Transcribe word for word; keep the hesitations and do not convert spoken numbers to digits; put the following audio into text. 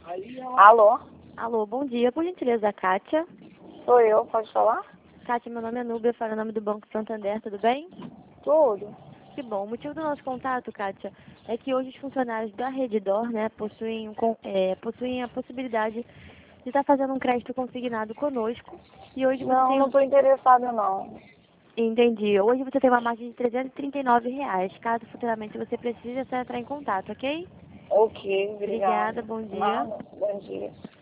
Alô? Alô, bom dia. Por gentileza, Kátia. Sou eu, pode falar? Kátia, meu nome é Núbia, falo em nome do Banco Santander, tudo bem? Tudo. Que bom. O motivo do nosso contato, Kátia, é que hoje os funcionários da Redditor, né, possuem, um con- é, possuem a possibilidade de estar fazendo um crédito consignado conosco. E hoje você Não, tem... não tô interessada não. Entendi. Hoje você tem uma margem de trezentos e trinta e nove reais. Caso futuramente você precise, é só entrar em contato, ok? Ok, obrigada. Obrigada, bom dia. Nada, bom dia.